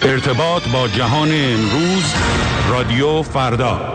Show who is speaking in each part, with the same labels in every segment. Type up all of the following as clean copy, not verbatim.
Speaker 1: ارتباط با جهان امروز، رادیو فردا.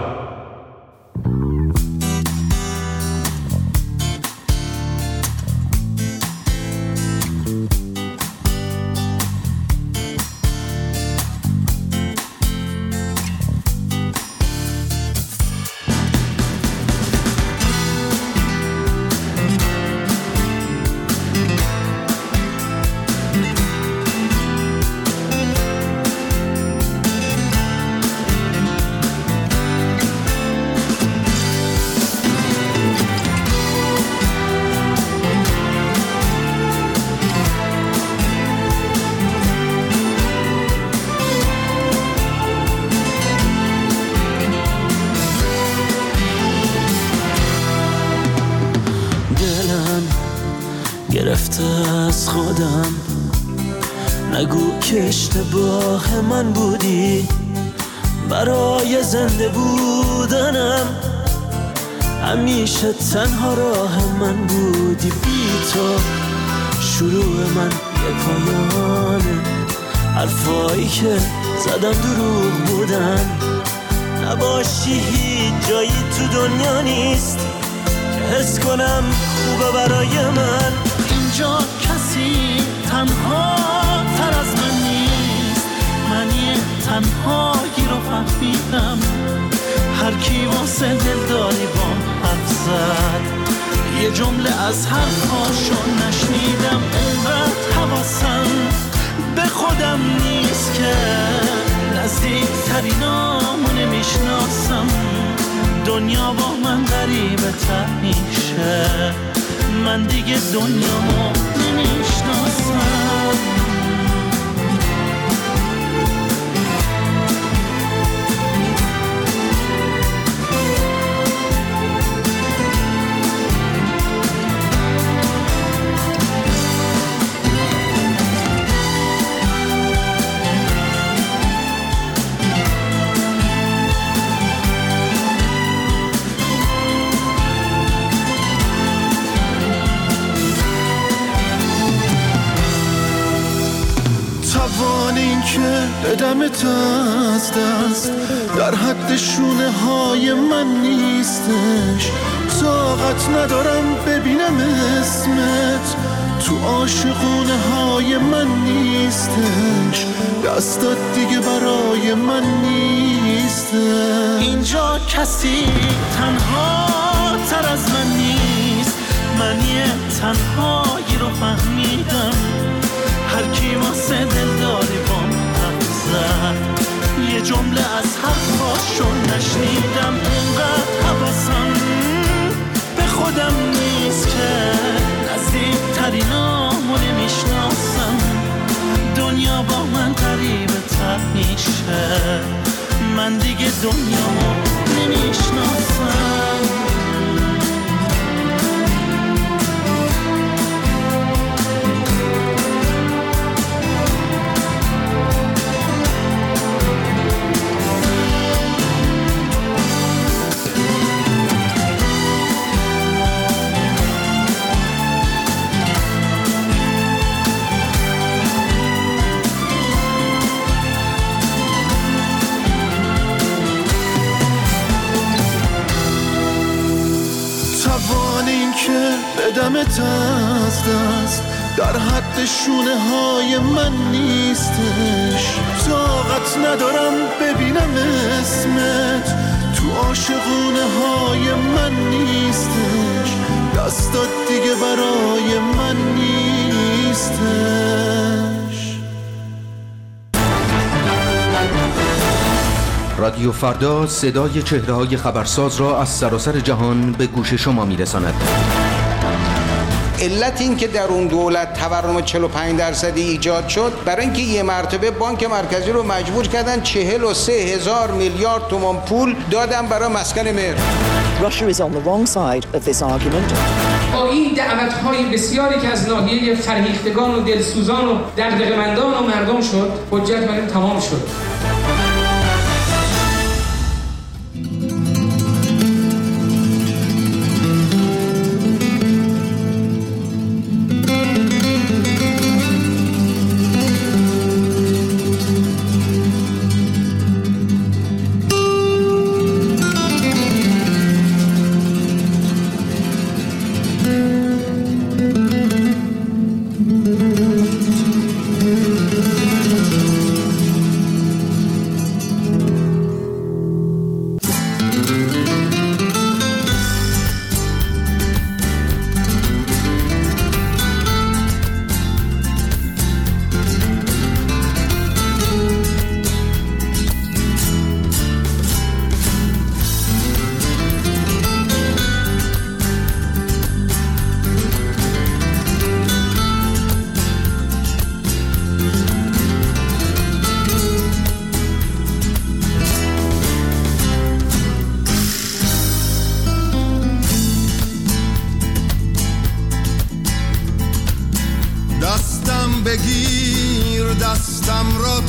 Speaker 2: گرفته از خودم، نگو که اشتباه من بودی. برای زنده بودنم همیشه تنها راه من بودی. بی تو شروع من یه پایانه، حرفایی که زدم دروغ بودن. نباشی هیچ جایی تو دنیا نیست که حس کنم خوبه برای من. اینجا کسی تنها تر از من نیست، من یه تنهایی رو فهمیدم. هر کی واسه دلداری بام حرف زد، یه جمله از حرفاشو نشنیدم. اینقدر حواسم به خودم نیست که نزدیکترینامو نمیشناسم. دنیا با من غریبه تر میشه، من دیگه دنیامو نمیشناسم. بدمت از دست در حد شونه های من نیستش. طاقت ندارم ببینم اسمت تو عاشقونه های من نیستش. دستات دیگه برای من نیستش. اینجا کسی تنها تر از من نیست، من یه تنهایی رو فهمیدم. هر کی واسه دلداری بام یه جمله از حرفاشو نشنیدم. اینقدر حواسم به خودم نیست که نزدیکترینامو نمیشناسم. دنیا با من غریبه تر میشه، من دیگه دنیامو نمیشناسم. بدمت از دست در حد شونه های من نیستش. طاقت ندارم ببینم اسمت تو عاشقونه های من نیستش. دستات دیگه برای من نیستش.
Speaker 3: رادیو فردا صدای چهره‌های خبرساز را از سراسر جهان به گوش شما میرساند.
Speaker 4: علت این که در اون دولت تورم 45% ایجاد شد برای اینکه یه مرتبه بانک مرکزی رو مجبور کردن 43,000 میلیارد تومان پول دادن برای مسکن مهر.
Speaker 5: Russia is on the wrong side of this argument.
Speaker 6: با این دعوت‌های بسیاری که از ناحیه فرهیختگان و دلسوزان و دغدغه‌مندان و مردم شد، حجت بر این تمام شد.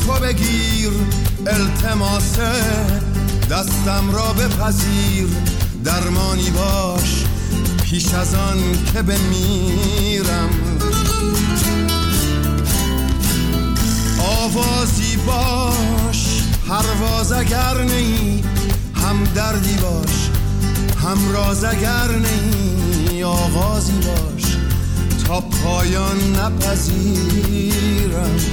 Speaker 7: تو بگیر، التماس دستم را بپذیر، درمانی باش پیش از آن که بمیرم. آوازی باش پرواز اگر نی، هم دردی باش هم راز اگر نی، آغازی باش تا پایان نپذیرم.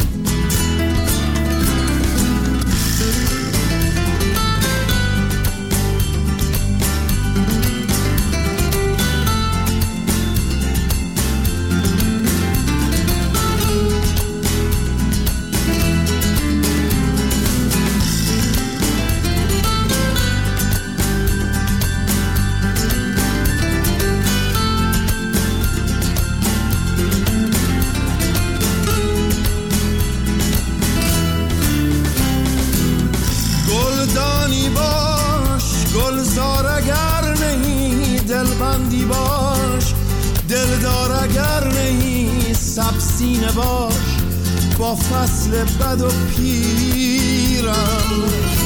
Speaker 7: دلبندی باش، دلدار اگر نهی، سبسینه باش با فصل بد و پیرم.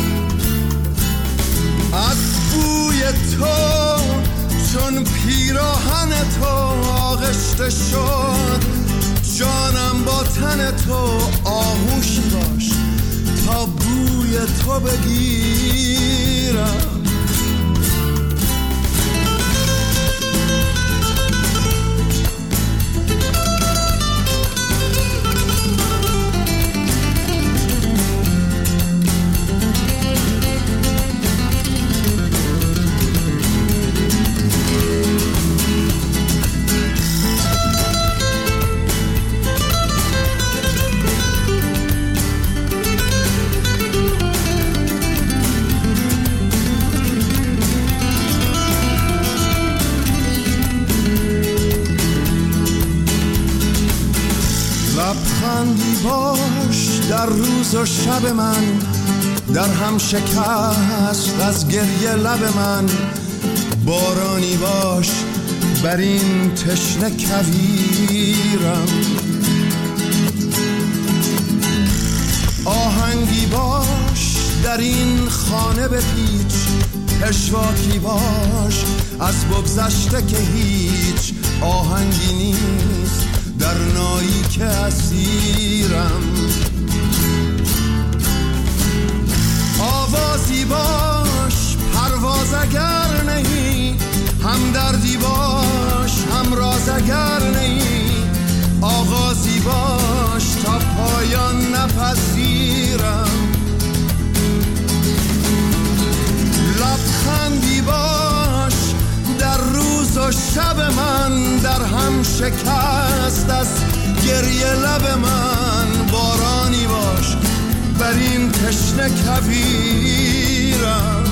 Speaker 7: از بوی تو چون پیراهن تو آغشته شد، جانم با تن تو آغوشی باش تا بوی تو بگیرم. لبخندی باش در روز و شب من، در هم شکست از گریه لب من. بارانی باش بر این تشنه کویرم. آهنگی باش در این خانه بپیچ، پشواکی باش از بگذشته که هیچ آهنگی نیست در نایی که اسیرم. آوازی باش پرواز اگر نهی، هم دردی باش هم راز اگر نهی، آغازی باش تا پایان نپذیرم. لبخندی باش در روز و شب من، در هم شکست از گریه لب من. بارانی باش بر این تشنه کویرم.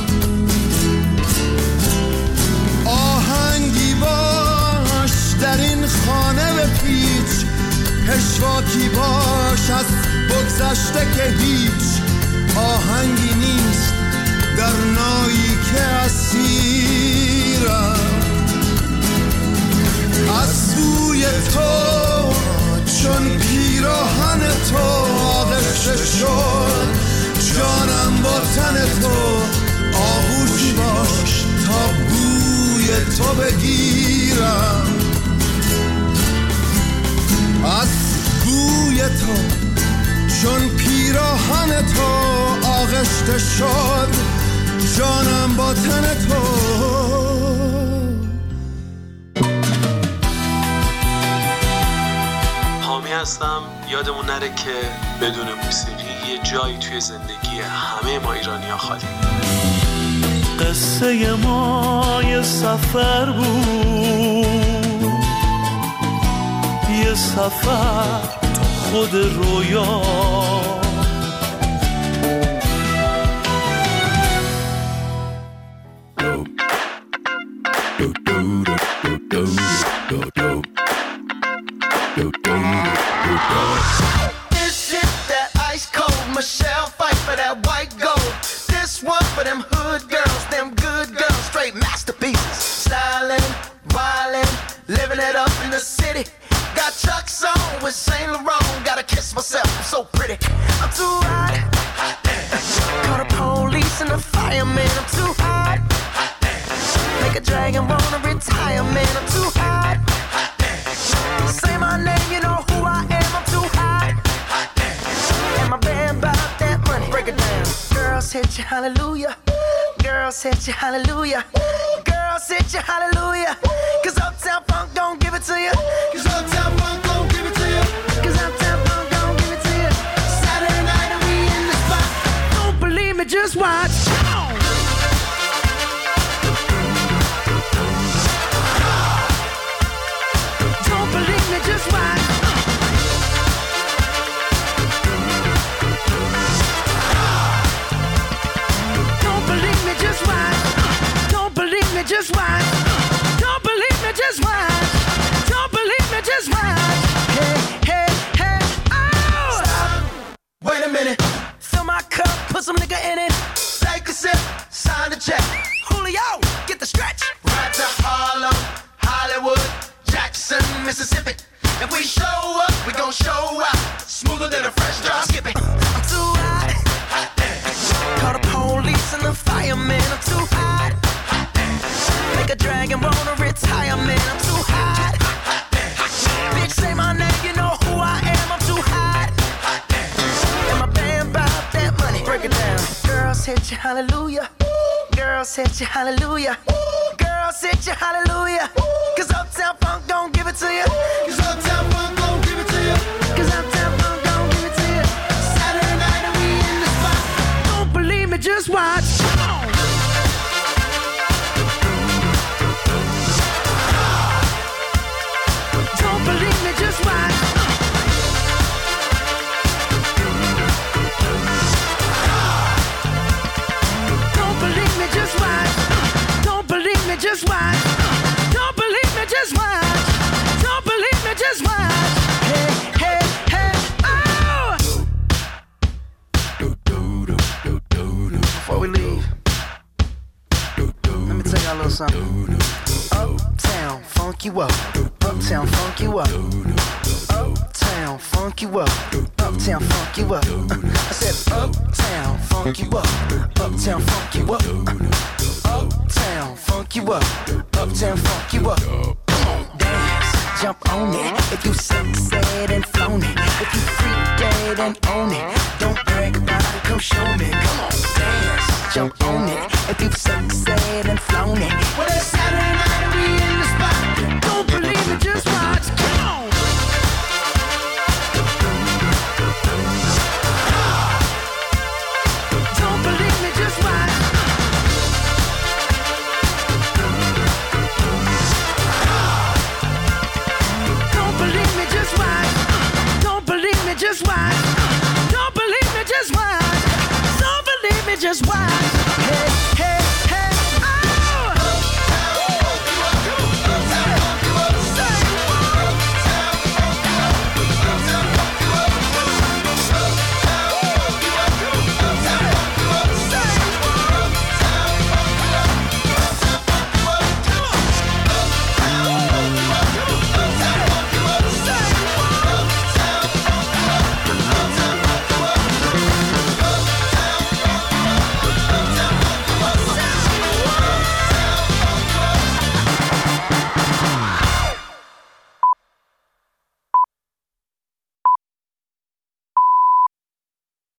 Speaker 7: آهنگی باش در این خانه بپیچ، پشواکی باش از بگذشته که هیچ آهنگی نیست در نایی که اسیرم. از سوی تو چون پیراهن تو آغشته شد، جانم با تن تو آغوشی باش تا بوی تو بگیرم. از بوی تو چون پیراهن تو آغشته شد، جانم با تن تو.
Speaker 8: حامی هستم. یادمون نره که بدون موسیقی یه جایی توی زندگی همه ما ایرانی‌ها خالی.
Speaker 2: قصه ما یه سفر بود، یه سفر تو خود رویا.
Speaker 9: This is that ice cold Michelle fight for that white gold. This one for them hood girls, them good girls, straight masterpieces. Styling, wildin', living it up in the city. Got Chuck's on with Saint Laurent. Gotta kiss myself, I'm so pretty. I'm too hot. Call the police and the fireman. I'm too hot. Make a dragon wanna retire, man. I'm too hot. Say my name, you know who I am. I'm too hot. And my band bought that money. Break it down. Girls hit you, hallelujah. Girls hit you, hallelujah. Girls hit you, hallelujah. Cause Uptown Funk don't give it to you. Cause Uptown Funk don't give it to you. Cause Uptown Funk don't give it to you. Saturday night and we in the spot. Don't believe me, just watch. Don't believe me, just watch. Don't believe me, just watch. Don't believe me, just watch. Don't believe me, just watch. Don't believe me, just watch. Hey, hey, hey, oh! Stop. Wait a minute. Fill my cup, put some nigga in it. Take a sip, sign the check. Julio, get the stretch. Right to Harlem, Hollywood, Jackson, Mississippi. If we show up, we gon' show out. Smoother than a fresh drop. Skip it. I'm too hot. Call the police and the fireman. I'm too hot. Make a dragon wanna retire, man. I'm too hot. Bitch, say my name, you know who I am. I'm too hot. And my band bought that money. Break it down. Girls hit you, hallelujah. Girls hit you, hallelujah. Girls hit you, hallelujah. Cause Uptown Funk don't give it to you. Cause Uptown Funk don't give it to you. Cause Uptown Funk don't give it to you. Saturday night and we in the spot. Don't believe me, just watch. Don't believe me, just watch. Don't believe me, just watch. Don't believe me, just watch. Don't believe me, just watch. Don't believe me, just watch. Hey, hey, hey, oh! Before we leave, let me tell y'all a little something. Uptown, funk you up. Uptown, funk you up. Uptown, funk you up. Uptown, funk you up. I said uptown, funk you up. Uptown, funk you up. Uptown, funk you up. Uptown, funk you up. Come on, dance, jump on it. If you sunset and flown it. If you freak dead and own it. Don't brag about it, come show me. Come on, dance, jump on it. If you sunset and flown it. Well, it's Saturday night and we in the spot. Don't believe it, just watch. Come on. Don't believe me, just watch. Don't believe me, just watch. Don't believe me, just watch. Don't believe me, just watch. Don't believe me, just watch.